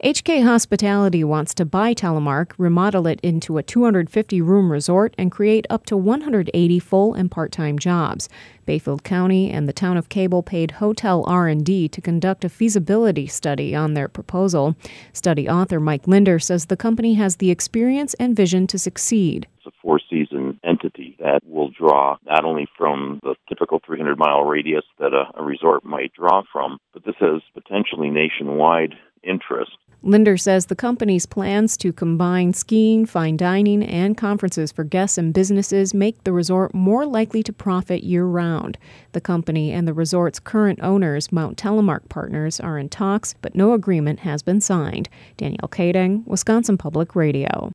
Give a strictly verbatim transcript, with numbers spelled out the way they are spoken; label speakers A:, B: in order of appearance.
A: H K Hospitality wants to buy Telemark, remodel it into a two hundred fifty room resort, and create up to one hundred eighty full and part-time jobs. Bayfield County and the town of Cable paid Hotel R and D to conduct a feasibility study on their proposal. Study author Mike Linder says the company has the experience and vision to succeed.
B: It's a four-season entity that will draw not only from the typical three hundred mile radius that a, a resort might draw from, but this has potentially nationwide interest.
A: Linder says the company's plans to combine skiing, fine dining, and conferences for guests and businesses make the resort more likely to profit year-round. The company and the resort's current owners, Mount Telemark Partners, are in talks, but no agreement has been signed. Danielle Kading, Wisconsin Public Radio.